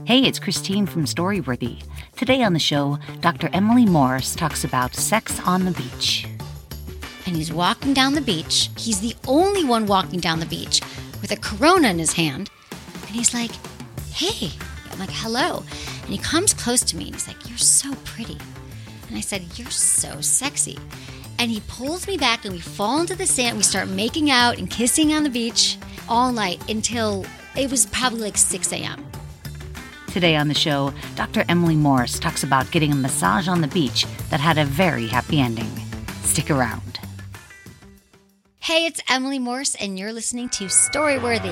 Hey, it's Christine from Storyworthy. Today on the show, Dr. Emily Morse talks about sex on the beach. And he's walking down the beach. He's the only one walking down the beach with a Corona in his hand. And he's like, hey. I'm like, hello. And he comes close to me and he's like, you're so pretty. And I said, you're so sexy. And he pulls me back and we fall into the sand. We start making out and kissing on the beach all night until it was probably like 6 a.m. Today on the show, Dr. Emily Morse talks about getting a massage on the beach that had a very happy ending. Stick around. Hey, it's Emily Morse, and you're listening to Storyworthy.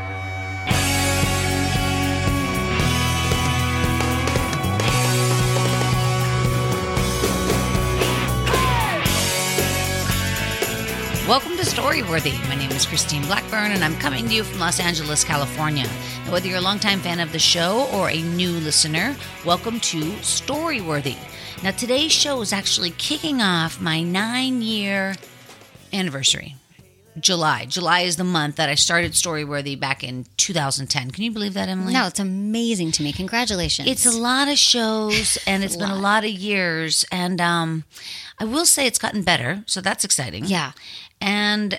Welcome to Storyworthy. My name is Christine Blackburn, and I'm coming to you from Los Angeles, California. Now, whether you're a longtime fan of the show or a new listener, welcome to Storyworthy. Now, today's show is actually kicking off my 9-year anniversary. July. July is the month that I started Storyworthy back in 2010. Can you believe that, Emily? No, it's amazing to me. Congratulations. It's a lot of shows, and it's been a lot of years, and I will say it's gotten better, so that's exciting. Yeah. And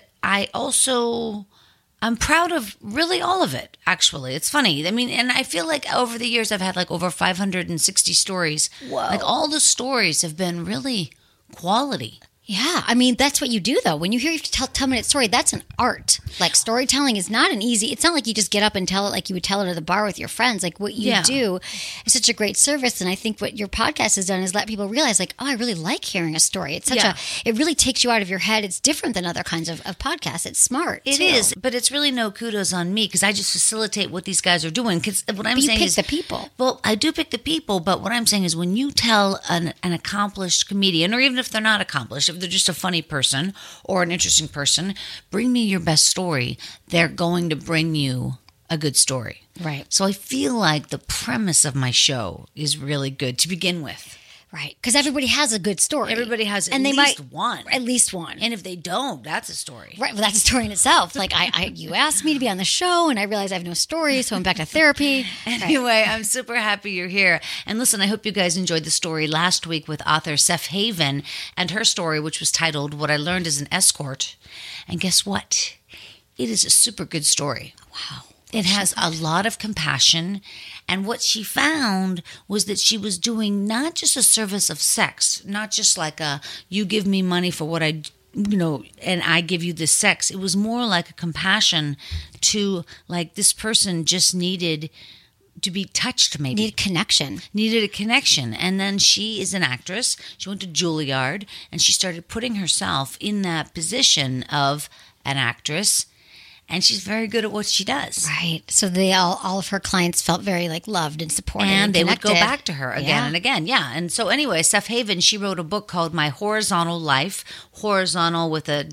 I'm proud of really all of it, actually. It's funny. I mean, and I feel like over the years I've had like over 560 stories. Whoa. Like all the stories have been really quality. Yeah, I mean, that's what you do, though. When you hear you tell 10-minute story, that's an art. Like, storytelling is not an easy... It's not like you just get up and tell it like you would tell it at the bar with your friends. Like, what you do is such a great service, and I think what your podcast has done is let people realize, like, oh, I really like hearing a story. It's such It really takes you out of your head. It's different than other kinds of podcasts. It's smart, It is, but it's really no kudos on me, because I just facilitate what these guys are doing. Because what I'm saying is... you pick the people. Well, I do pick the people, but what I'm saying is when you tell an accomplished comedian, or even if they're not accomplished, if they're just a funny person or an interesting person, bring me your best story, they're going to bring you a good story. Right. So I feel like the premise of my show is really good to begin with. Right. Because everybody has a good story. Everybody has at least one. At least one. And if they don't, that's a story. Right. Well, that's a story in itself. Like, you asked me to be on the show, and I realized I have no story, so I'm back to therapy. Anyway, I'm super happy you're here. And listen, I hope you guys enjoyed the story last week with author Seth Haven and her story, which was titled What I Learned as an Escort. And guess what? It is a super good story. Wow. It has a lot of compassion, and what she found was that she was doing not just a service of sex, not just like you give me money for what I, and I give you this sex. It was more like a compassion to, like, this person just needed to be touched, maybe. Needed a connection. And then she is an actress. She went to Juilliard, and she started putting herself in that position of an actress. And she's very good at what she does. Right. So all of her clients felt very loved and supported. And they would go back to her again and again. Yeah. And so anyway, Seth Haven, she wrote a book called My Horizontal Life, horizontal with a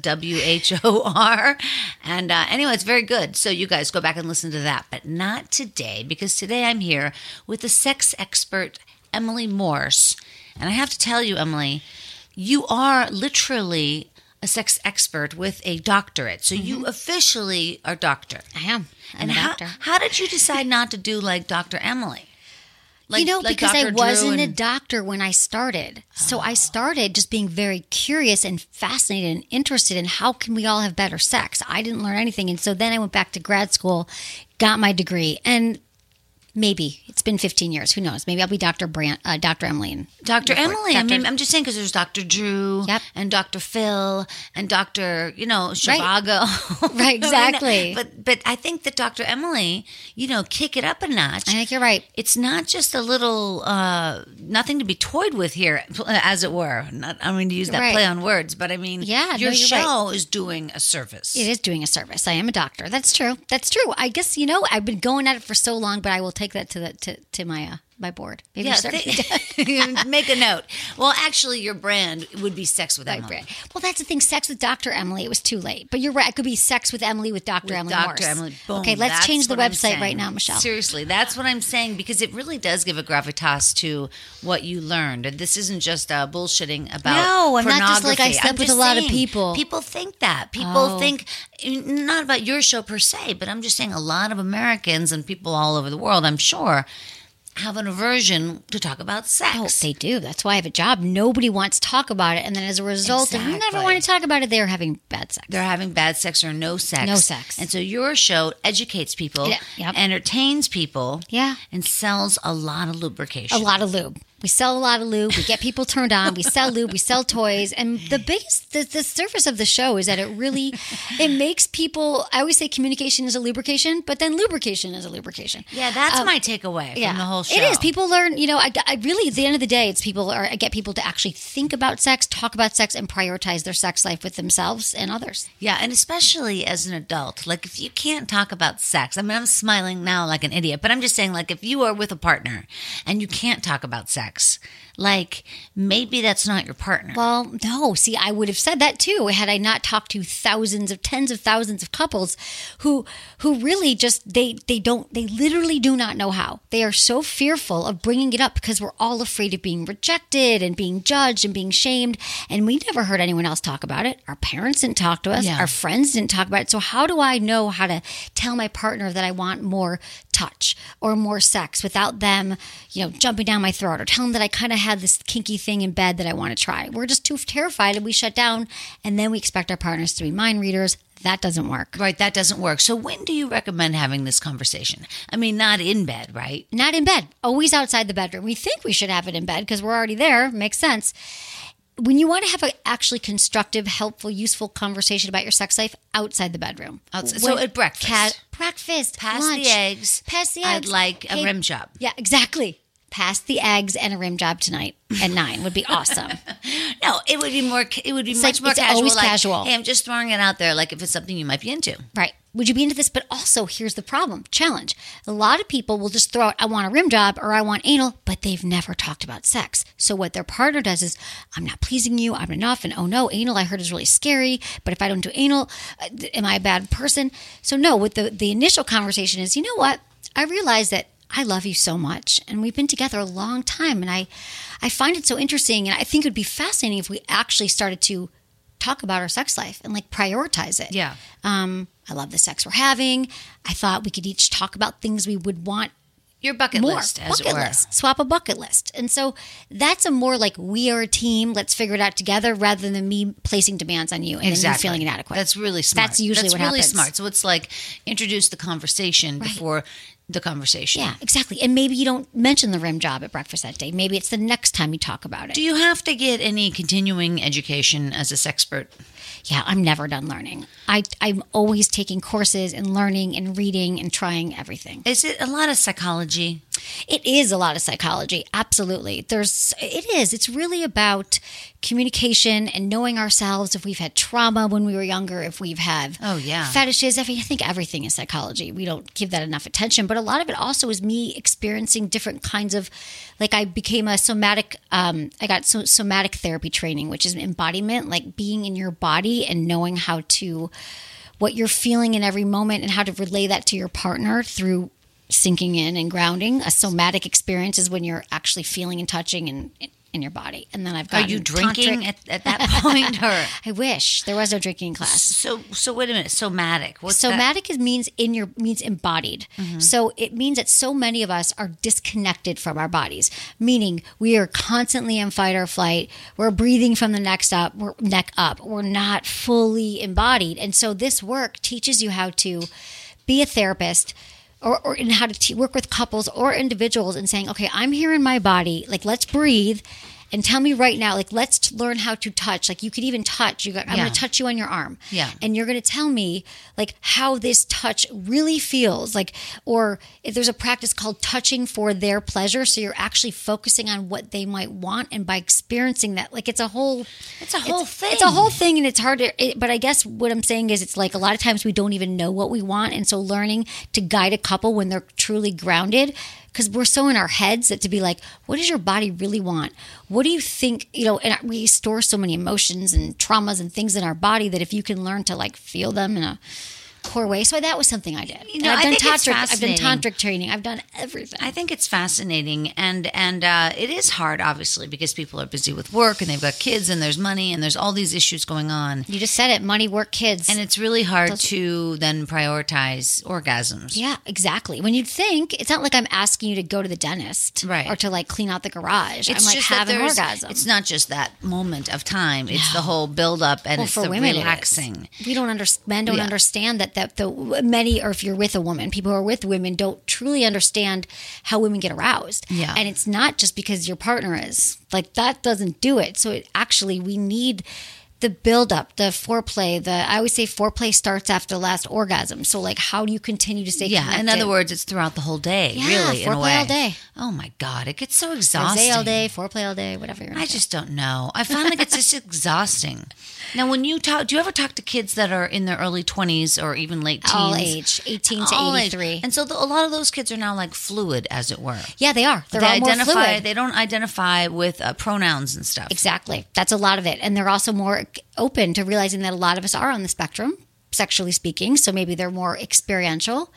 WHOR. And anyway, it's very good. So you guys go back and listen to that. But not today, because today I'm here with the sex expert, Emily Morse. And I have to tell you, Emily, you are literally a sex expert with a doctorate. So you officially are doctor. I am. I'm a doctor. How did you decide not to do like Dr. Emily? Because I wasn't a doctor when I started. So I started just being very curious and fascinated and interested in how can we all have better sex. I didn't learn anything. And so then I went back to grad school, got my degree, and maybe it's been 15 years. Who knows? Maybe I'll be Dr. Emily. Dr. Emily. I mean, I'm just saying because there's Dr. Drew and Dr. Phil and Dr. Zhivago. Right, exactly. But I think that Dr. Emily, kick it up a notch. I think you're right. It's not just a little nothing to be toyed with here, as it were. I mean to use that play on words, but I mean, your show is doing a service. It is doing a service. I am a doctor. That's true. I guess I've been going at it for so long, but I will take that to my board. Maybe make a note. Well, actually, your brand would be Sex with Emily. Brand. Well, that's the thing. Sex with Dr. Emily. It was too late. But you're right. It could be Sex with Emily with Dr. Emily Morse. Dr. Emily. Boom. Okay, let's change the website right now, Michelle. Seriously, that's what I'm saying, because it really does give a gravitas to what you learned. And this isn't just bullshitting about No, I'm pornography. not just like I slept with a lot of people. People think that. People think, not about your show per se, but I'm just saying a lot of Americans and people all over the world, I'm sure, have an aversion to talk about sex. Oh, they do. That's why I have a job. Nobody wants to talk about it. And then as a result of never want to talk about it, they're having bad sex. They're having bad sex or no sex. No sex. And so your show educates people, entertains people, and sells a lot of lubrication. A lot of lube. We sell a lot of lube. We get people turned on. We sell lube. We sell toys. And the biggest, the surface of the show is that it makes people, I always say communication is a lubrication, but then lubrication is a lubrication. Yeah, that's my takeaway from the whole show. It is. People learn, I really, at the end of the day, I get people to actually think about sex, talk about sex, and prioritize their sex life with themselves and others. Yeah, and especially as an adult. Like, if you can't talk about sex, I mean, I'm smiling now like an idiot, but I'm just saying, like, if you are with a partner and you can't talk about sex, like, maybe that's not your partner. Well, no. See, I would have said that too had I not talked to tens of thousands of couples who really just, they literally do not know how. They are so fearful of bringing it up because we're all afraid of being rejected and being judged and being shamed. And we never heard anyone else talk about it. Our parents didn't talk to us. Yeah. Our friends didn't talk about it. So how do I know how to tell my partner that I want more touch or more sex without them, jumping down my throat, or tell them that I kind of had this kinky thing in bed that I want to try? We're just too terrified and we shut down, and then we expect our partners to be mind readers. That doesn't work. Right, that doesn't work. So when do you recommend having this conversation? I mean, not in bed, right? Not in bed. Always outside the bedroom. We think we should have it in bed because we're already there. Makes sense. When you want to have an actually constructive, helpful, useful conversation about your sex life, outside the bedroom. So at breakfast. Breakfast, Pass lunch. the eggs. Pass the I'd eggs. like a rim job. Yeah, exactly. Pass the eggs and a rim job tonight at 9 would be awesome. No, it would be more. It would be much like, more it's casual. always like, casual. Hey, I'm just throwing it out there, like if it's something you might be into. Right. Would you be into this? But also, here's the problem, challenge. A lot of people will just throw out, I want a rim job or I want anal, but they've never talked about sex. So what their partner does is, I'm not pleasing you, I'm enough, and oh no, anal I heard is really scary, but if I don't do anal, am I a bad person? So no, what the initial conversation is, you know what? I realize that I love you so much, and we've been together a long time, and I find it so interesting, and I think it would be fascinating if we actually started to talk about our sex life and like prioritize it. Yeah. I love the sex we're having. I thought we could each talk about things we would want. Your bucket list, as it were. Swap a bucket list. And so that's a more like, we are a team, let's figure it out together, rather than me placing demands on you and then you feeling inadequate. That's really smart. That's usually what really happens. Smart. So it's like, introduce the conversation before the conversation. Yeah, exactly. And maybe you don't mention the rim job at breakfast that day. Maybe it's the next time you talk about it. Do you have to get any continuing education as a sexpert? Yeah, I'm never done learning. I'm always taking courses and learning and reading and trying everything. Is it a lot of psychology? It is a lot of psychology. Absolutely. It is. It's really about communication and knowing ourselves. If we've had trauma when we were younger, if we've had fetishes, I think everything is psychology. We don't give that enough attention, but a lot of it also is me experiencing different kinds of, like I became a somatic, I got somatic therapy training, which is embodiment, like being in your body and knowing how to, what you're feeling in every moment and how to relay that to your partner through sinking in and grounding. A somatic experience is when you're actually feeling and touching in your body. And then I've got. Are you drinking at that point? Or I wish there was no drinking class. So wait a minute. Somatic. What's somatic? That? means embodied. Mm-hmm. So it means that so many of us are disconnected from our bodies, meaning we are constantly in fight or flight. We're breathing from the neck up. We're not fully embodied. And so this work teaches you how to be a therapist. Or in how to work with couples or individuals and saying, okay, I'm here in my body. Like, let's breathe and tell me right now, like, let's learn how to touch. Like, you could even touch. I'm going to touch you on your arm. Yeah. And you're going to tell me, like, how this touch really feels. Like, or if there's a practice called touching for their pleasure. So you're actually focusing on what they might want. And by experiencing that, like, it's a whole thing. It's a whole thing. And it's hard to, but I guess what I'm saying is it's like a lot of times we don't even know what we want. And so learning to guide a couple when they're truly grounded, because we're so in our heads that to be like, what does your body really want? What do you think, and we store so many emotions and traumas and things in our body that if you can learn to like feel them in a core way. So that was something I did. You know, And I think it's I've done fascinating. tantric training. I've done everything. I think it's fascinating, and it is hard, obviously, because people are busy with work and they've got kids and there's money and there's all these issues going on, You just said it. Money, work, kids. and it's really hard to then prioritize orgasms. Yeah, exactly. When you'd think, it's not like I'm asking you to go to the dentist, Right. or to like clean out the garage. It's I'm like just have that an there's- orgasm. It's not just that moment of time; it's the whole build up and Well, it's for the women, it is. relaxing. We don't understand. Men don't Yeah. understand that the many, or if you're with a woman, people who are with women don't truly understand how women get aroused. Yeah. And it's not just because your partner is like that doesn't do it. So it actually we need the build up, the foreplay. I always say foreplay starts after the last orgasm. So like, how do you continue to stay Yeah, connected? in other words, it's throughout the whole day, Yeah, really, in a foreplay way. all day. Oh my God, it gets so exhausting. Rosé all day, foreplay all day, whatever you're I into. just don't know. I find like it's just exhausting. Now, when you talk, do you ever talk to kids that are in their early 20s or even late teens? all age, 18 to All age. 83. And so a lot of those kids are now like fluid, as it were. Yeah, they are. They're They all more identify. fluid. They don't identify with pronouns and stuff. Exactly. That's a lot of it. And they're also more open to realizing that a lot of us are on the spectrum, sexually speaking. So maybe they're more experiential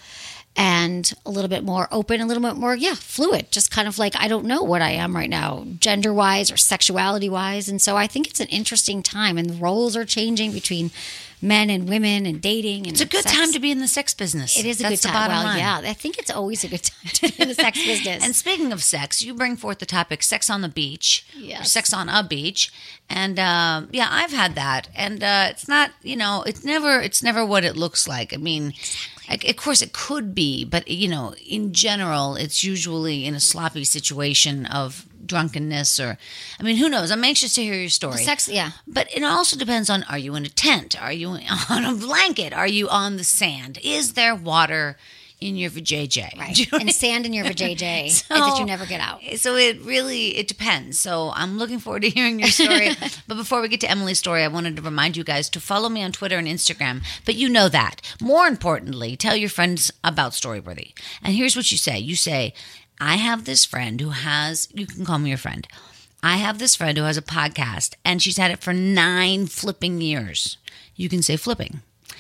and a little bit more open, a little bit more, fluid. Just kind of like, I don't know what I am right now, gender wise or sexuality wise. And so I think it's an interesting time, and the roles are changing between men and women and dating. And It's a good time to be in the sex business. It is a That's good the time. bottom Well, line. yeah, I think it's always a good time to be in the sex business. And speaking of sex, you bring forth the topic sex on the beach, or Yes. sex on a beach. And yeah, I've had that. And it's not, it's never what it looks like. I mean, of course it could be, but, in general, it's usually in a sloppy situation of drunkenness or, I mean, who knows? I'm anxious to hear your story. sex, yeah. But it also depends on, are you in a tent? Are you on a blanket? Are you on the sand? Is there water in your vajayjay? Right. Do you know what I And sand in your vajayjay So- that you never get out. So it depends. So I'm looking forward to hearing your story. But before we get to Emily's story, I wanted to remind you guys to follow me on Twitter and Instagram. But you know that. More importantly, tell your friends about Storyworthy. And here's what you say. You say, I have this friend who has, you can call me your friend. I have this friend who has a podcast and she's had it for 9 flipping years. You can say flipping.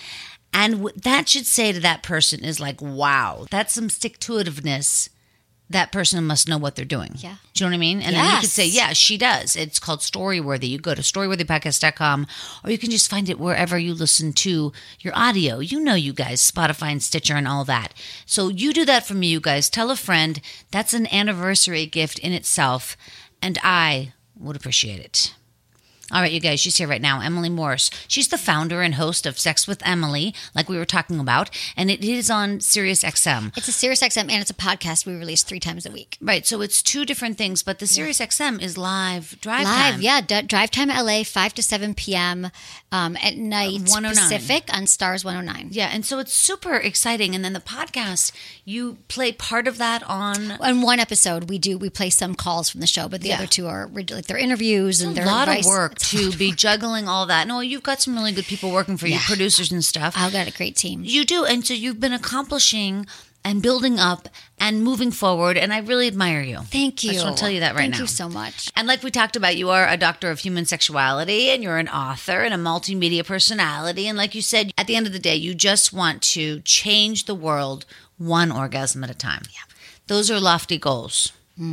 And what that should say to that person is like, wow, that's some stick-to-itiveness. That person must know what they're doing. Yeah. Do you know what I mean? And then you could Yes. say, yeah, she does. It's called Storyworthy. You go to storyworthypodcast.com, or you can just find it wherever you listen to your audio. You know, you guys, Spotify and Stitcher and all that. So you do that for me, you guys. Tell a friend. That's an anniversary gift in itself, and I would appreciate it. All right, you guys, she's here right now, Emily Morse. She's the founder and host of Sex with Emily, like we were talking about, and it is on SiriusXM. It's a SiriusXM and it's a podcast we release 3 times a week. Right, so it's 2 different things, but the SiriusXM is live drive Live, time. yeah. Drive Time LA, 5 to 7 p.m. At night 109. Pacific on Stars 109. Yeah, and so it's super exciting. And then the podcast, you play part of that on On one episode, we play some calls from the show, but the Yeah. other 2 are like their interviews and a their lot advice. of work to be juggling all that. No, you've got some really good people working for you, Yeah. producers and stuff. I've got a great team. You do, and so you've been accomplishing and building up and moving forward, and I really admire you. Thank you. I just want to tell you that right now. Thank you so much. And like we talked about, you are a doctor of human sexuality, and you're an author and a multimedia personality. And like you said, at the end of the day, you just want to change the world one orgasm at a time. Yeah. Those are lofty goals.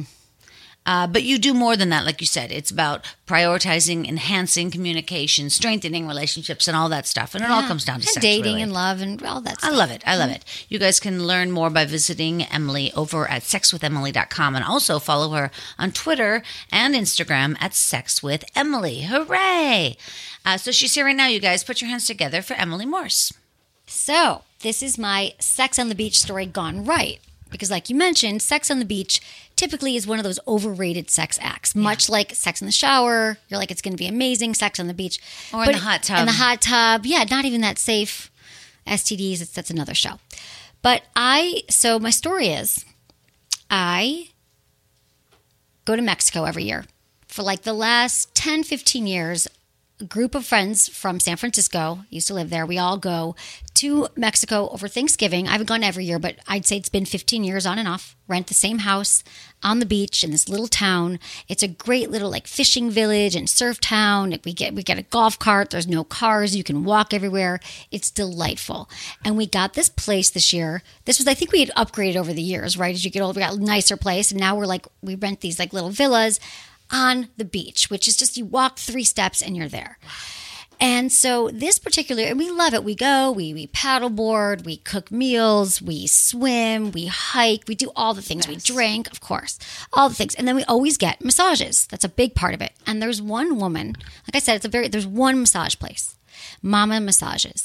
But you do more than that, like you said. It's about prioritizing, enhancing communication, strengthening relationships, and all that stuff. And it all comes down to And sex, dating really. and love and all that I stuff. love it. I love it. You guys can learn more by visiting Emily over at sexwithemily.com, and also follow her on Twitter and Instagram at sexwithemily. Hooray! So she's here right now, you guys. Put your hands together for Emily Morse. So, this is my Sex on the Beach story gone right. Because like you mentioned, sex on the beach typically is one of those overrated sex acts. Much like sex in the shower. You're like, it's going to be amazing, sex on the beach. Or in the hot tub. In the hot tub. Yeah, not even that safe. STDs, that's another show. But so my story is, I go to Mexico every year. For like the last 10, 15 years, a group of friends from San Francisco, used to live there. We all go to Mexico over Thanksgiving. I haven't gone every year, but I'd say it's been 15 years on and off. Rent the same house on the beach in this little town. It's a great little like fishing village and surf town. We get a golf cart. There's no cars. You can walk everywhere. It's delightful. And we got this place this year. This was, I think we had upgraded over the years, right? As you get older, we got a nicer place. And now we rent these like little villas on the beach, which is just you walk 3 steps and you're there. And so this particular, and we love it. We go, we paddleboard, we cook meals, we swim, we hike, we do all the things. Yes. We drink, of course, all the things. And then we always get massages. That's a big part of it. And there's one woman, like I said, there's one massage place, Mama Massages.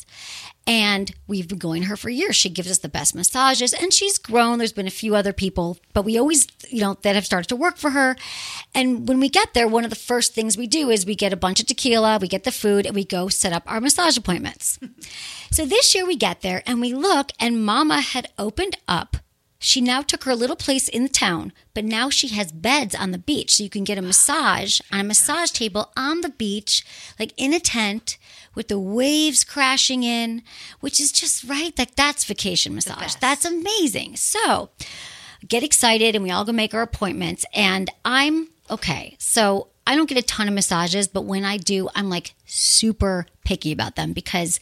And we've been going to her for years. She gives us the best massages, and she's grown. There's been a few other people, but we always, that have started to work for her. And when we get there, one of the first things we do is we get a bunch of tequila, we get the food, and we go set up our massage appointments. So this year we get there, and we look, and Mama had opened up. She now took her little place in the town, but now she has beds on the beach. So you can get a massage on a massage table on the beach, like in a tent with the waves crashing in, which is just right. Like that's vacation massage. That's amazing. So get excited and we all go make our appointments. And I'm okay. So I don't get a ton of massages, but when I do, I'm like super picky about them because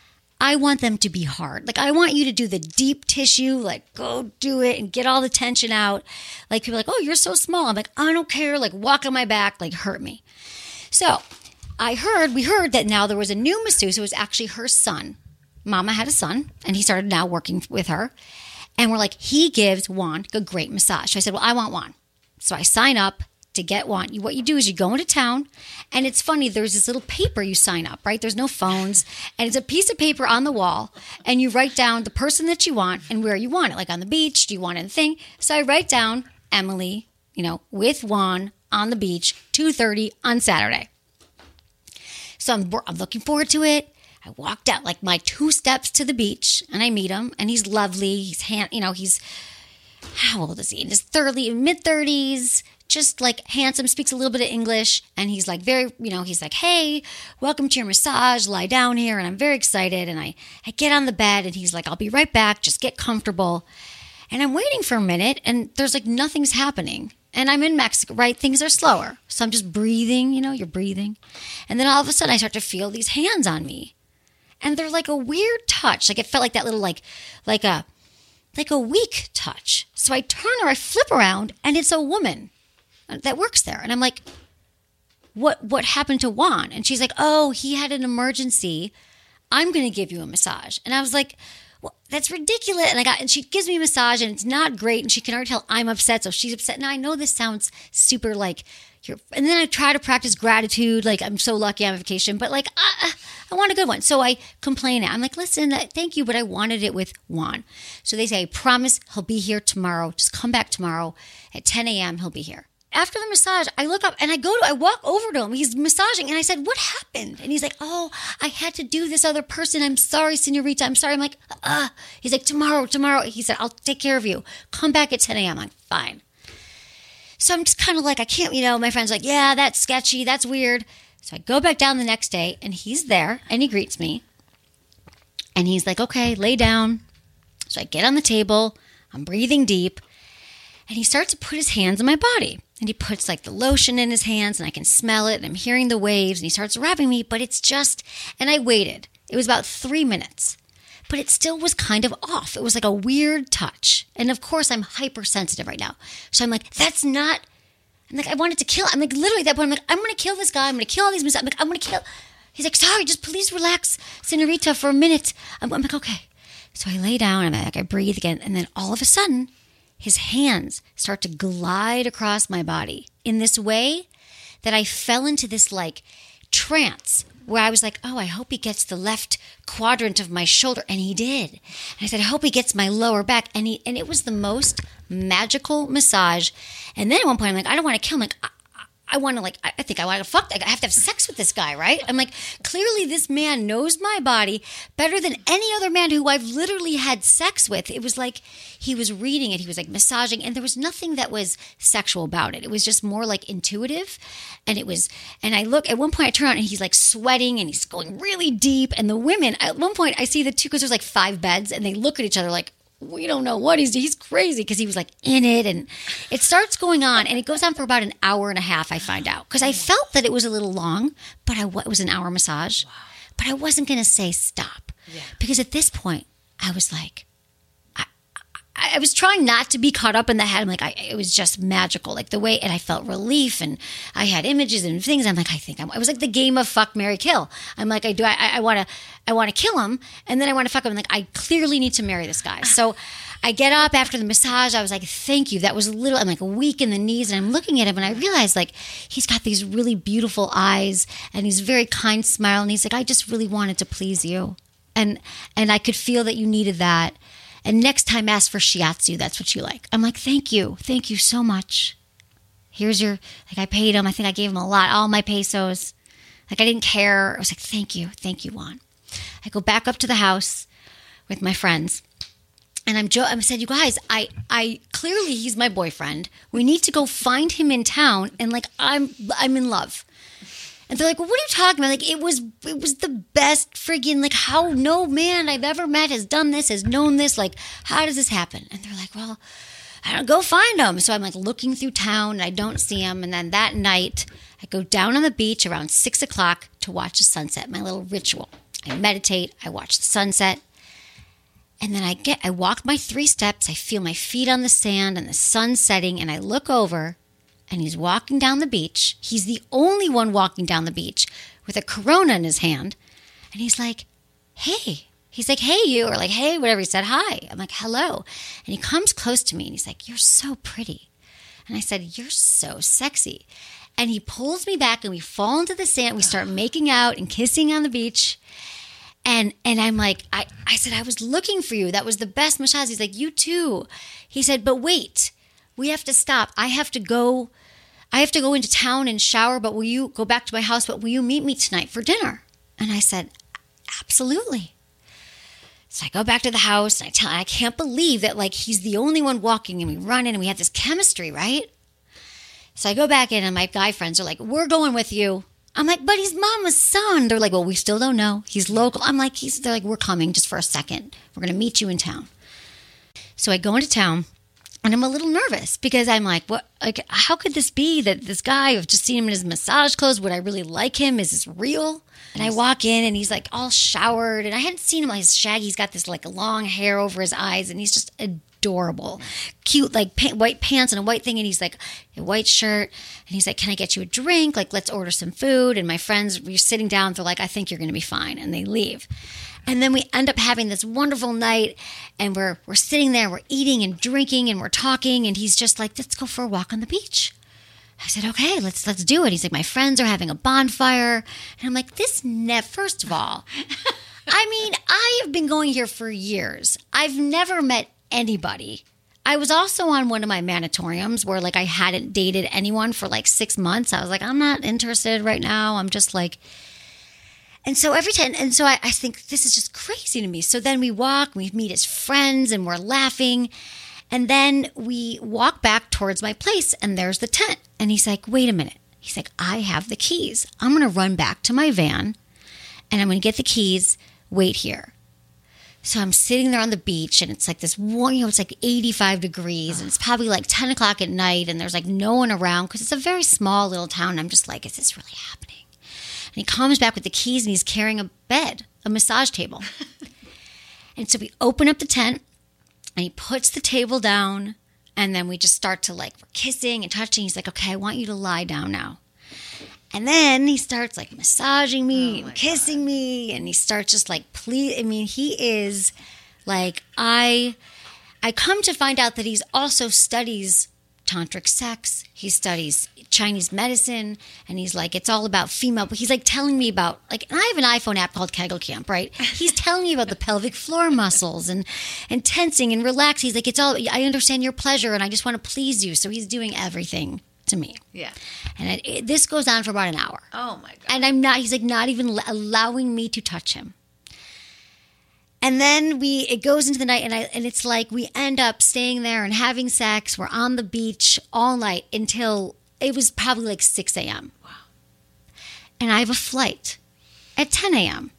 I want them to be hard. Like, I want you to do the deep tissue, like, go do it and get all the tension out. Like, people are like, oh, you're so small. I'm like, I don't care. Like, walk on my back, like, hurt me. So, we heard that now there was a new masseuse. It was actually her son. Mama had a son, and he started now working with her. And we're like, he gives Juan a great massage. So I said, well, I want Juan. So I sign up to get Juan. What you do is you go into town, and it's funny, there's this little paper you sign up, right? There's no phones, and it's a piece of paper on the wall, and you write down the person that you want and where you want it, like on the beach, do you want anything? So I write down Emily, with Juan on the beach, 2:30 on Saturday. So I'm looking forward to it. I walked out like my 2 steps to the beach, and I meet him, and he's lovely. He's how old is he? In his mid-30s. Just like handsome, speaks a little bit of English, and he's like he's like, hey, welcome to your massage, lie down here, and I'm very excited, and I get on the bed, and he's like, I'll be right back, just get comfortable, and I'm waiting for a minute, and there's like nothing's happening, and I'm in Mexico, right, things are slower, so I'm just breathing, you're breathing, and then all of a sudden I start to feel these hands on me, and they're like a weird touch, like it felt like that little like a weak touch, so I flip around, and it's a woman that works there. And I'm like, what happened to Juan? And she's like, oh, he had an emergency. I'm going to give you a massage. And I was like, well, that's ridiculous. And she gives me a massage and it's not great. And she can already tell I'm upset. So she's upset. Now I know this sounds super like and then I try to practice gratitude. Like I'm so lucky I'm on vacation, but like, I want a good one. So I complain. I'm like, listen, thank you, but I wanted it with Juan. So they say, I promise he'll be here tomorrow. Just come back tomorrow at 10 a.m. He'll be here. After the massage, I look up and I walk over to him. He's massaging. And I said, what happened? And he's like, oh, I had to do this other person. I'm sorry, senorita. I'm sorry. I'm like, He's like, tomorrow. He said, I'll take care of you. Come back at 10 a.m. I'm like, fine. So I'm just kind of like, I can't, my friend's like, yeah, that's sketchy. That's weird. So I go back down the next day and he's there and he greets me. And he's like, okay, lay down. So I get on the table. I'm breathing deep. And he starts to put his hands on my body. And he puts like the lotion in his hands and I can smell it and I'm hearing the waves and he starts rubbing me, but it's just, and I waited. It was about 3 minutes, but it still was kind of off. It was like a weird touch. And of course I'm hypersensitive right now. So I'm like, I'm like, I wanted to kill. I'm like, literally at that point, I'm like, I'm going to kill this guy. I'm going to kill all these. I'm like, I'm going to kill. He's like, sorry, just please relax, senorita, for a minute. I'm like, okay. So I lay down and I breathe again. And then all of a sudden, his hands start to glide across my body in this way that I fell into this like trance where I was like, oh, I hope he gets the left quadrant of my shoulder. And he did. And I said, I hope he gets my lower back. And it was the most magical massage. And then at one point, I'm like, I don't want to kill him. Like, I want to I think I want to fuck. I have to have sex with this guy, right? I'm like, clearly this man knows my body better than any other man who I've literally had sex with. It was like he was reading it. He was like massaging, and there was nothing that was sexual about it. It was just more like intuitive. And I look, at one point I turn around and he's like sweating and he's going really deep. And the women, at one point I see the two, because there's like 5 beds, and they look at each other like, we don't know what he's crazy, because he was like in it, and it starts going on, and it goes on for about an hour and a half. I find out, because I felt that it was a little long, but it was an hour massage. Wow. But I wasn't going to say stop, because at this point I was like, I was trying not to be caught up in the head. I'm like, it was just magical, like the way, and I felt relief, and I had images and things. I'm like, I was like the game of fuck, marry, kill. I'm like, I want to kill him, and then I want to fuck him. I'm like, I clearly need to marry this guy. So I get up after the massage. I was like, thank you. That was I'm like weak in the knees, and I'm looking at him, and I realized like he's got these really beautiful eyes, and he's very kind smile, and he's like, I just really wanted to please you, and I could feel that you needed that. And next time, ask for shiatsu. That's what you like. I'm like, thank you so much. Here's your, like, I paid him. I think I gave him a lot, all my pesos. Like, I didn't care. I was like, thank you, Juan. I go back up to the house with my friends, and I said, you guys, I clearly he's my boyfriend. We need to go find him in town, and like, I'm in love. And they're like, well, what are you talking about? Like, it was the best friggin', like, how no man I've ever met has done this, has known this. Like, how does this happen? And they're like, well, I don't go find him. So I'm like looking through town, and I don't see him. And then that night, I go down on the beach around 6 o'clock to watch the sunset, my little ritual. I meditate, I watch the sunset. And then I walk my 3 steps, I feel my feet on the sand and the sun setting, and I look over, and he's walking down the beach. He's the only one walking down the beach with a Corona in his hand. And he's like, hey. He's like, hey, you. Or like, hey, whatever. He said, hi. I'm like, hello. And he comes close to me, and he's like, you're so pretty. And I said, you're so sexy. And he pulls me back, and we fall into the sand. We start making out and kissing on the beach. And I'm like, I said, I was looking for you. That was the best massage. He's like, you too. He said, but wait, we have to stop. I have to go into town and shower, but will you go back to my house? But will you meet me tonight for dinner? And I said, absolutely. So I go back to the house, and I can't believe that like he's the only one walking, and we run in, and we have this chemistry, right? So I go back in, and my guy friends are like, we're going with you. I'm like, but he's mama's son. They're like, well, we still don't know. He's local. I'm like, they're like, we're coming just for a second. We're going to meet you in town. So I go into town. And I'm a little nervous because I'm like, what? Like, how could this be that this guy, I've just seen him in his massage clothes. Would I really like him? Is this real? And I walk in, and he's like all showered, and I hadn't seen him. He's shaggy. He's got this like long hair over his eyes, and he's just adorable, cute, like white pants and a white thing. And he's like a white shirt, and he's like, can I get you a drink? Like, let's order some food. And my friends, we're sitting down. They're like, I think you're going to be fine. And they leave. And then we end up having this wonderful night, and we're sitting there, we're eating and drinking, and we're talking, and he's just like, let's go for a walk on the beach. I said, okay, let's do it. He's like, my friends are having a bonfire. And I'm like, first of all, I mean, I have been going here for years. I've never met anybody. I was also on one of my manatoriums where like I hadn't dated anyone for like 6 months. I was like, I'm not interested right now. I'm just like... And so every time, I think this is just crazy to me. So then we walk, we meet as friends, and we're laughing. And then we walk back towards my place, and there's the tent. And he's like, wait a minute. He's like, I have the keys. I'm going to run back to my van, and I'm going to get the keys. Wait here. So I'm sitting there on the beach, and it's like this one, it's like 85 degrees, and it's probably like 10 o'clock at night, and there's like no one around because it's a very small little town. And I'm just like, is this really happening? And he comes back with the keys, and he's carrying a bed, a massage table. And so we open up the tent, and he puts the table down, and then we just start to like, we're kissing and touching. He's like, okay, I want you to lie down now. And then he starts like massaging me and kissing me, and he starts just like, please. I mean, he is like, I come to find out that he's also studies tantric sex. He studies Chinese medicine, and he's like, it's all about female, but he's like telling me about, like, and I have an iPhone app called Kegel Camp, right? He's telling me about the pelvic floor muscles and tensing and relaxing. He's like, it's all, I understand your pleasure, and I just want to please you. So he's doing everything to me. Yeah. And this goes on for about an hour. Oh my God. And he's like not even allowing me to touch him. And then it goes into the night, and it's like we end up staying there and having sex. We're on the beach all night until it was probably like 6 a.m. Wow. And I have a flight at 10 a.m.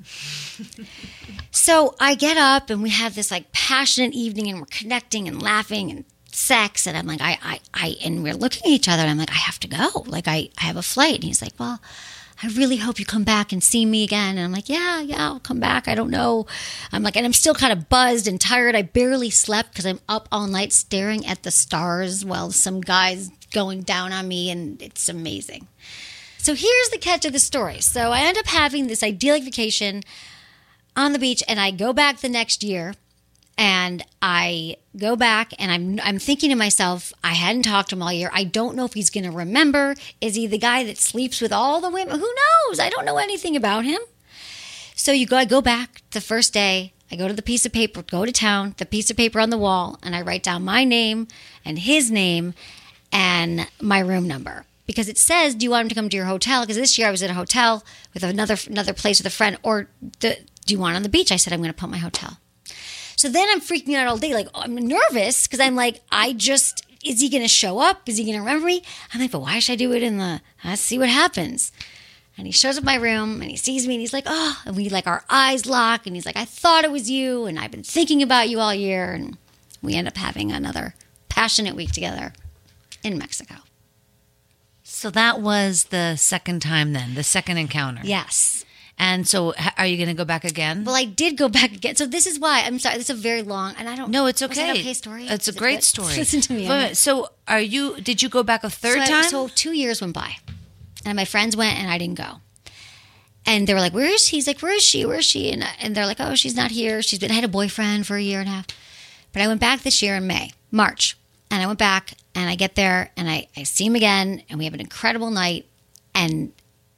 So I get up, and we have this like passionate evening, and we're connecting and laughing and sex. And I'm like, and we're looking at each other, and I'm like, I have to go. Like, I have a flight. And he's like, well, I really hope you come back and see me again. And I'm like, yeah, I'll come back. I don't know. I'm like, and I'm still kind of buzzed and tired. I barely slept because I'm up all night staring at the stars while some guy's going down on me, and it's amazing. So here's the catch of the story. So I end up having this idyllic vacation on the beach, and I go back the next year, and I go back, and I'm thinking to myself, I hadn't talked to him all year. I don't know if he's going to remember. Is he the guy that sleeps with all the women? Who knows? I don't know anything about him. So I go back the first day. I go to the piece of paper, go to town, the piece of paper on the wall, and I write down my name and his name and my room number. Because it says, do you want him to come to your hotel? Because this year I was at a hotel with another place with a friend. Or do you want on the beach? I said, I'm going to put my hotel. So then I'm freaking out all day. Like, I'm nervous because I'm like, is he going to show up? Is he going to remember me? I'm like, but why should I do it let's see what happens. And he shows up my room, and he sees me, and he's like, oh, and we like our eyes lock, and he's like, I thought it was you, and I've been thinking about you all year. And we end up having another passionate week together in Mexico. So that was the second time then, the second encounter. Yes. And so are you going to go back again? Well, I did go back again. So this is why. I'm sorry. This is a very long, and I don't. No, it's okay. Was it an okay story? It's a great story. Listen to me. So did you go back a third time? So 2 years went by, and my friends went, and I didn't go. And they were like, where is she? He's like, where is she? Where is she? And they're like, oh, she's not here. I had a boyfriend for a year and a half. But I went back this year in March. And I went back, and I get there, and I see him again, and we have an incredible night. And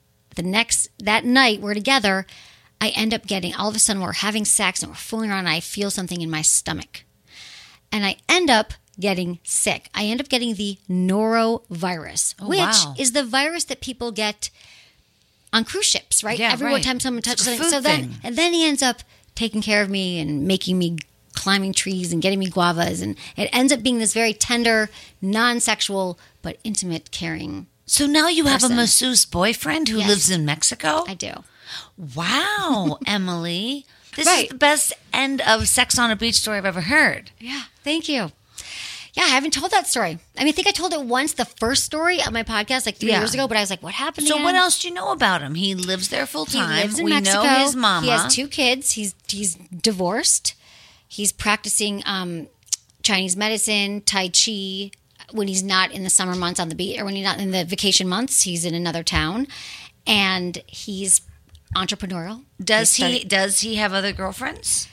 that night we're together, I end up all of a sudden we're having sex, and we're fooling around, and I feel something in my stomach. And I end up getting sick. I end up getting the norovirus, which is the virus that people get on cruise ships, right? Yeah, Every time someone touches something. So then he ends up taking care of me and making me climbing trees and getting me guavas, and it ends up being this very tender, non-sexual, but intimate, caring So now you have a person. masseuse boyfriend who Yes. lives in Mexico? I do. Wow, Emily. This Right. is the best end of Sex on a Beach story I've ever heard. Yeah, thank you. Yeah, I haven't told that story. I think I told it once, the first story on my podcast, like 3 Yeah. years ago, but I was like, what happened So again? what else do you know about him? He lives there full He time. lives in we Mexico. know his mama. He has 2 kids. He's divorced. He's practicing Chinese medicine, Tai Chi, when he's not in the summer months on the beach, or when he's not in the vacation months. He's in another town, and he's entrepreneurial. Does he have other girlfriends?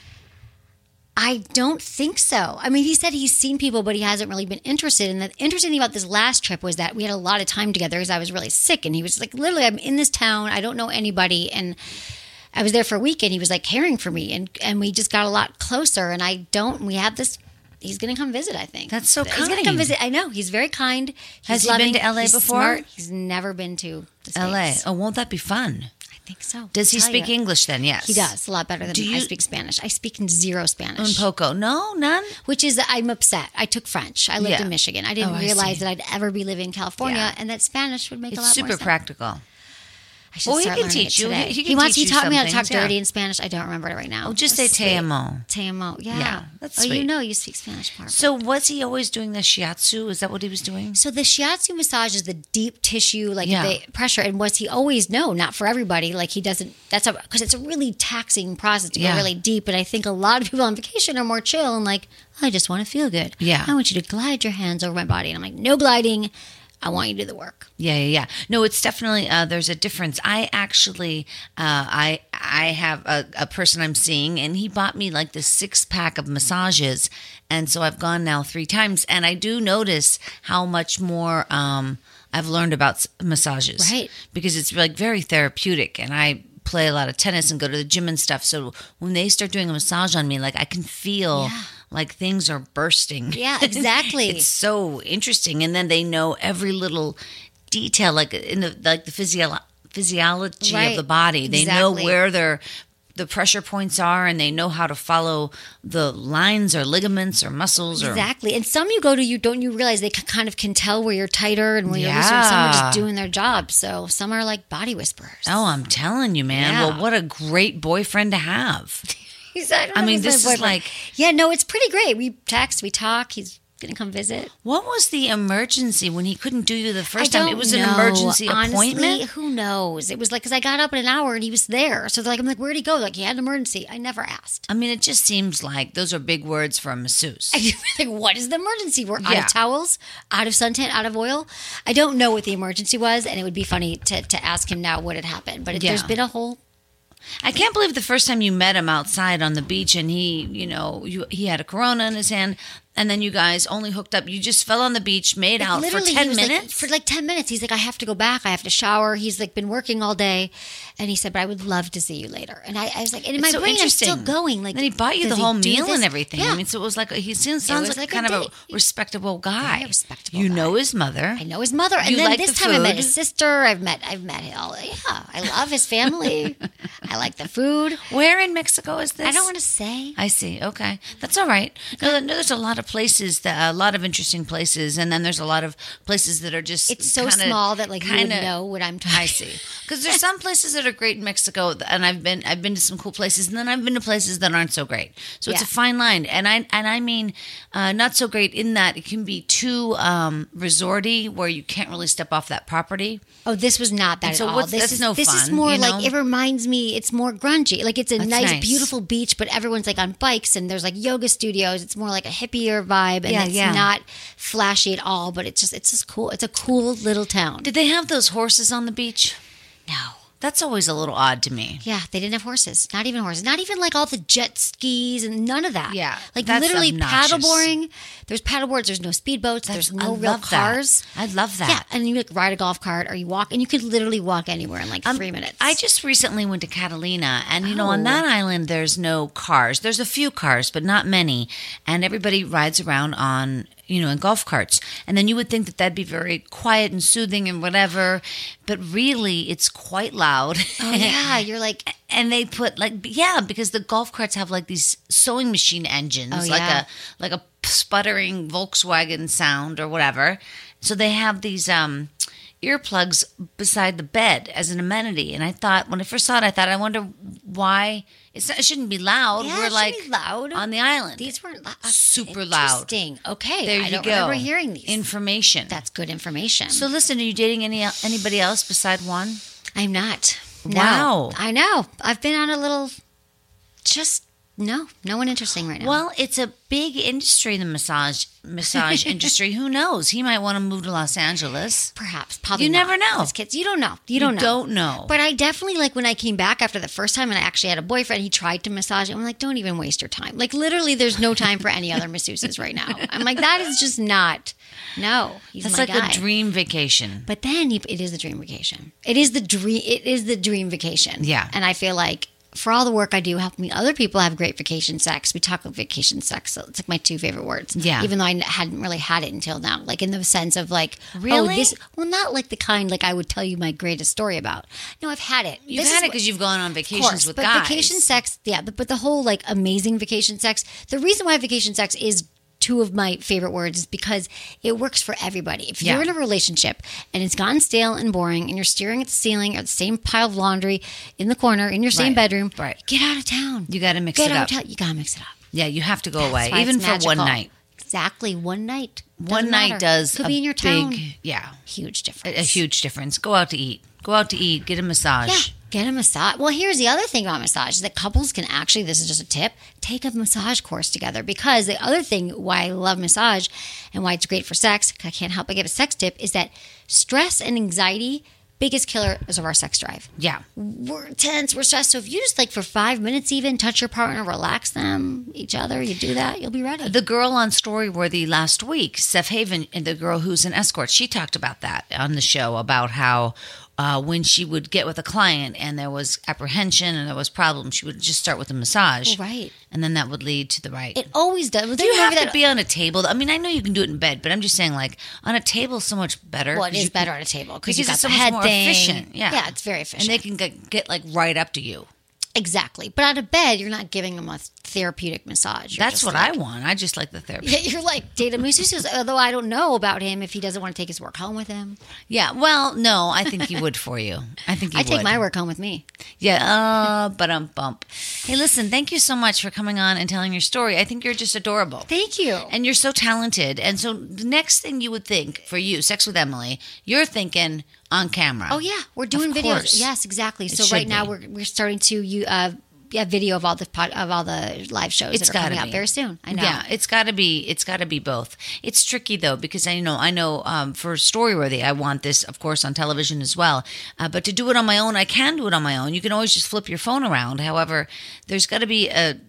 I don't think so. I mean, he said he's seen people, but he hasn't really been interested. And the interesting thing about this last trip was that we had a lot of time together because I was really sick. And he was like, literally, I'm in this town. I don't know anybody. And I was there for a week, and he was like caring for me. And we just got a lot closer. And we have this, he's going to come visit, I think. That's so He's going to kind. come visit. I know. He's very kind. Has He's he been loving. to LA He's before? Smart. He's never been to the States. LA. Oh, won't that be fun? I think so. Does he Tell speak you. English then? Yes. He does. A lot better than Do me. I you- speak Spanish. I speak zero Spanish. Un poco. No, none? Which is, I'm upset. I took French. I lived Yeah. in Michigan. I didn't Oh, I realize see. that I'd ever be living in California, Yeah. and that Spanish would make a It's lot more super sense. practical. I should Well, he start can learning teach it you. today. He can wants teach to you taught me how to some talk things, dirty yeah. in Spanish. I don't remember it right now. Oh, just say That's te sweet. amo. Te amo. Yeah. Yeah, that's Oh, you sweet. know you speak Spanish part. So was he always doing the shiatsu? Is that what he was doing? So the shiatsu massage is the deep tissue, like Yeah. the pressure. And was he always? No, not for everybody. Like he doesn't. Because it's a really taxing process to Yeah. go really deep. And I think a lot of people on vacation are more chill and like, I just want to feel good. Yeah. I want you to glide your hands over my body. And I'm like, no gliding. I want you to do the work. Yeah. No, it's definitely there's a difference. I actually I have a person I'm seeing, and he bought me like this 6-pack of massages, and so I've gone now 3 times, and I do notice how much more I've learned about massages, Right. Because it's like very therapeutic, and I play a lot of tennis and go to the gym and stuff. So when they start doing a massage on me, like I can feel like things are bursting. Yeah, exactly. It's so interesting. And then they know every little detail, like in the physiology Right. of the body. They know Exactly. where the pressure points are, and they know how to follow the lines or ligaments or muscles. Exactly. And some you go to, you realize they kind of can tell where you're tighter and where you're looser. Some are Yeah. just doing their job. So some are like body whisperers. Oh, I'm telling you, man. Yeah. Well, what a great boyfriend to have. I mean, this is like... Yeah, no, it's pretty great. We text, we talk. He's going to come visit. What was the emergency when he couldn't do you the I first time? don't It was an know. emergency Honestly, appointment? who knows? It was like, because I got up in an hour and he was there. So I'm like, where'd he go? Like, he had an emergency. I never asked. I mean, it just seems like those are big words for a masseuse. Like, what is the emergency? We're out Yeah. of towels, out of suntan, out of oil. I don't know what the emergency was, and it would be funny to ask him now what had happened. But there's Yeah. been a whole... I can't believe the first time you met him outside on the beach and he had a Corona in his hand, and then you guys only hooked up. You just fell on the beach, made out for Literally, he 10 was minutes? for 10 minutes. He's like, I have to go back. I have to shower. He's like been working all day. And he said, but I would love to see you later. And I was like, and in my It's so brain, I'm interesting. still going. Like, then he bought you the does he wole do meal this? and everything. Yeah. I mean, so it was like he sounds was like like a kind of date. a respectable guy. Very respectable You guy. know his mother. I know his mother. And You then like this the time I met food? his sister. I've met all. Yeah, I love his family. I like the food. Where in Mexico is this? I don't want to say. I see. Okay, that's all right. No, there's a lot of places a lot of interesting places, and then there's a lot of places that are just It's so kinda- small that like you would kinda- know what I'm talking. I see. Because there's some places that are great in Mexico, and I've been to some cool places, and then I've been to places that aren't so great. So it's Yeah. a fine line, and I mean not so great in that it can be too resorty where you can't really step off that property. Oh, this was not that And so at all. what's- This that's is no this is fun, more you like know? it reminds me. It's more grungy. Like it's a That's nice, nice. beautiful beach, but everyone's like on bikes and there's like yoga studios. It's more like a hippier vibe, and Yeah, it's yeah. not flashy at all. But it's just cool. It's a cool little town. Did they have those horses on the beach? No. That's always a little odd to me. Yeah, they didn't have horses. Not even horses. Not even like all the jet skis and none of that. Yeah, like that's literally obnoxious. paddleboarding. There's paddleboards. There's no speedboats. There's no I real love that. cars. I love that. Yeah, and you like ride a golf cart or you walk, and you could literally walk anywhere in like 3 minutes. I just recently went to Catalina, and on Oh. that island, there's no cars. There's a few cars, but not many, and everybody rides around on in golf carts. And then you would think that that'd be very quiet and soothing and whatever, but really, it's quite loud. Oh yeah, you're like And they put because the golf carts have like these sewing machine engines, Oh, yeah. like a sputtering Volkswagen sound or whatever. So they have these earplugs beside the bed as an amenity. And I thought, when I first saw it, I wonder why it shouldn't be loud. Yeah, We're it like shouldn't be loud. on the island. these weren't Super loud. Interesting. Okay, There I you don't go. remember hearing these. Information. That's good information. So listen, are you dating anybody else beside Juan? I'm not. No. Wow. I know. I've been on a little. Just no one interesting right now. Well, it's a big industry, the massage industry. Who knows? He might want to move to Los Angeles. Perhaps, probably. You not. never know. As kids, you don't know. You don't know. Don't know. But I definitely like when I came back after the first time and I actually had a boyfriend. He tried to massage it. I'm like, don't even waste your time. Like literally, there's no time for any other masseuses right now. I'm like, that is just not. No, he's That's my like guy. a dream vacation. But then it is the dream vacation. It is the dream vacation. Yeah. And I feel like for all the work I do helping other people have great vacation sex, we talk about vacation sex. So it's like my two favorite words. Yeah. Even though I hadn't really had it until now. Like in the sense of like, Really? not like the kind like I would tell you my greatest story about. No, I've had it. You've had it because you've gone on of vacations course, with but guys. vacation sex, yeah, but the whole like amazing vacation sex. The reason why vacation sex is two of my favorite words is because it works for everybody. If Yeah. you're in a relationship and it's gotten stale and boring and you're staring at the ceiling or the same pile of laundry in the corner in your same Right, bedroom, right. get out of town. You got to mix Get it out up. of town. You gotta mix it up. Yeah, you have to go That's away, why even it's for one magical. night. Exactly, one night. One Doesn't night matter. does Could a be in your town. big, yeah, Huge difference. a huge difference. Go out to eat. Go out to eat. Get a massage. Yeah, get a massage. Well, here's the other thing about massage is that couples can actually, this is just a tip, take a massage course together. Because the other thing why I love massage and why it's great for sex, I can't help but give a sex tip, is that stress and anxiety, biggest killer is of our sex drive. Yeah. We're tense, we're stressed. So if you just like for 5 minutes even touch your partner, relax them, each other, you do that, you'll be ready. The girl on Storyworthy last week, Steph Haven, and the girl who's an escort, she talked about that on the show about how when she would get with a client and there was apprehension and there was problems, she would just start with a massage. Oh, right. And then that would lead to the right. It always does. Do you have to be on a table? I mean, I know you can do it in bed, but I'm just saying, like, on a table is so much better. Well, it is better on a table because you got it's the so head much more thing. efficient. Yeah, it's very efficient. And they can get like right up to you. Exactly. But out of bed, you're not giving them a therapeutic massage. That's what I want. I just like the therapy. Yeah, you're like data masseuse, although I don't know about him if he doesn't want to take his work home with him. Yeah, well, no, I think he would for you. I think he would. I take my work home with me. Yeah, bump. Hey, listen, thank you so much for coming on and telling your story. I think you're just adorable. Thank you. And you're so talented. And so the next thing you would think for you, Sex with Emily, you're thinking on camera. Oh, yeah. We're doing videos. Yes, exactly. So right now we're starting to video of all the live shows that are coming out very soon. I know. Yeah, it's got to be both. It's tricky though because I know for Storyworthy I want this of course on television as well. But to do it on my own, I can do it on my own. You can always just flip your phone around. However, there's got to be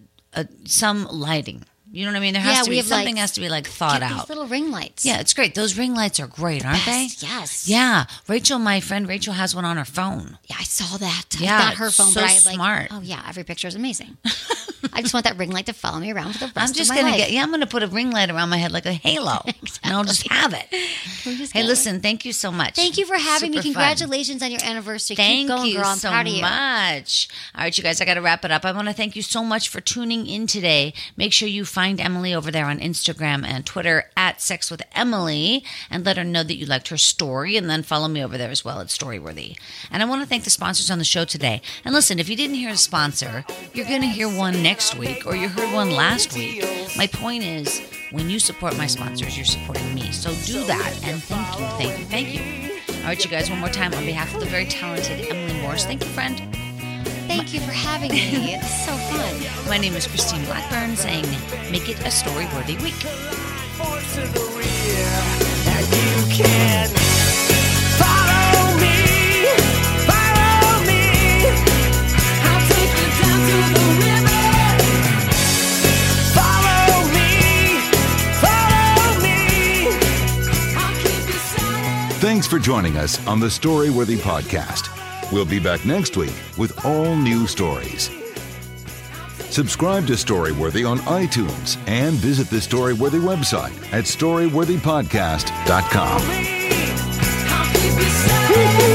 some lighting. You know what I mean? There has to be something has to be like thought out. These little ring lights. Yeah, it's great. Those ring lights are great, aren't they? Yes. Yeah. My friend Rachel has one on her phone. Yeah, I saw that. Yeah, not her phone, so but smart. Oh yeah, every picture is amazing. I just want that ring light to follow me around for the rest of my life. I'm gonna put a ring light around my head like a halo, and I'll just have it. Hey, listen, thank you so much. Thank you for having me. Super Congratulations on your anniversary. Thank Keep going, you girl. I'm so proud of you. much. All right, you guys, I got to wrap it up. I want to thank you so much for tuning in today. Make sure you find Emily over there on Instagram and Twitter at Sex with Emily, and let her know that you liked her story, and then follow me over there as well at Storyworthy. And I want to thank the sponsors on the show today. And listen, if you didn't hear a sponsor, you're going to hear one next week, or you heard one last week. My point is, when you support my sponsors, you're supporting me. So do that, and thank you. All right, you guys, one more time on behalf of the very talented Emily Morris. Thank you, friend. Thank you for having me. It's so fun. My name is Christine Blackburn, saying, make it a story-worthy week. Follow me. I'll take you down to the river. Follow me. I'll keep you silent. Thanks for joining us on the Storyworthy podcast. We'll be back next week with all new stories. Subscribe to Storyworthy on iTunes and visit the Storyworthy website at storyworthypodcast.com. I'll keep you silent.